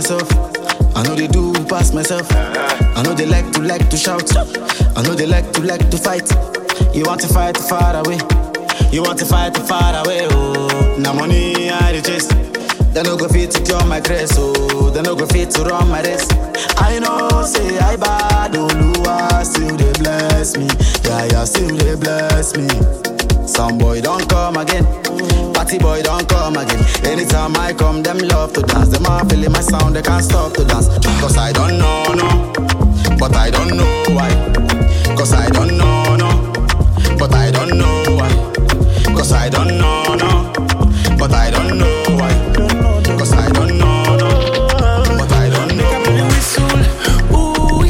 myself. I know they do pass myself. I know they like to shout. I know they like to fight. You want to fight far away. You want to fight far away. Oh, now money I the chase. They no go fit to cure my grace. Oh, they no go fit to run my race. I know say I bad. Oluwa still they bless me. Yeah, still they bless me. Some boy don't come again. Party boy don't come again. Anytime I come, them love to dance. Them all feeling my sound, they can't stop to dance. Cause I don't know, no. But I don't know why. Cause I don't know, no. But I don't know why. Cause I don't know, no. But I don't know why. Cause I don't know, no. But I don't know why. Whistle, ooh,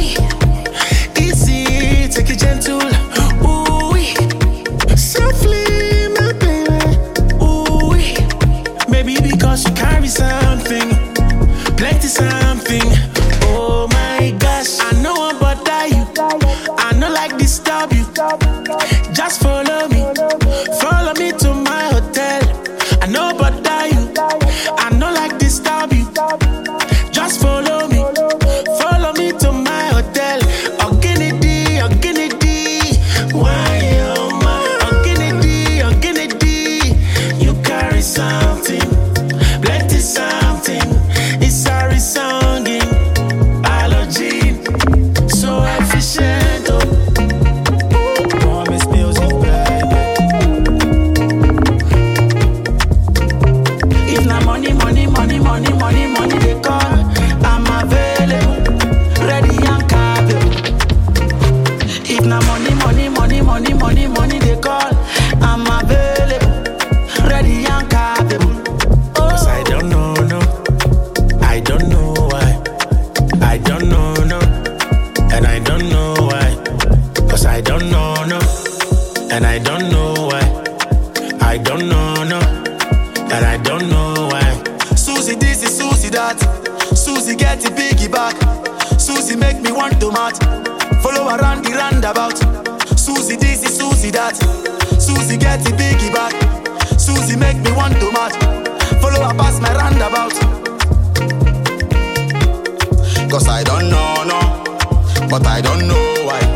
easy, take it gentle. Ooh, softly, my baby. Ooh, maybe because you carry something, plenty something. Oh my gosh, I know I'm bother you. I know like disturb you. Just follow me to my hotel. I know bother you. I know like disturb you. Just follow me to my hotel. Oginidi, why oh my? Oginidi, you carry something, plenty something. It's sorry songing, allergy, so efficient. Oh. Promise music, baby. If na money, they call. I'm available, ready and capable. If na money, they call. I'm available, ready and capable. Cause I don't know, no. I don't know why. I don't know, no. And I don't know why. Cause I don't know, no. And I don't know why. I don't know, no. And I don't know why. Susie this is Susie that. Susie get the biggie back. Susie make me want to match. Follow around the roundabout. Susie this is Susie that. Susie get the biggie back. Susie make me want to match. Follow her past my roundabout. Cause I don't know, no. But I don't know why.